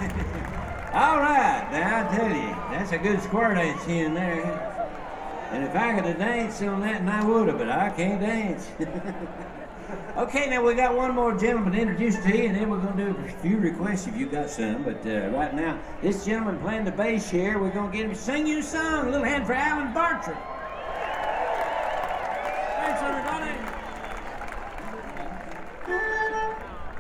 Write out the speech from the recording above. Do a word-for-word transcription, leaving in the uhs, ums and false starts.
All right, now I tell you, that's a good square dance in there. And if I could have danced on that, and I would have, but I can't dance. Okay, now we got one more gentleman to introduce to you, and then we're going to do a few requests if you got some. But uh, right now, this gentleman playing the bass here, we're going to get him to sing you a song. A little hand for Alan Bartram. Thanks, everybody.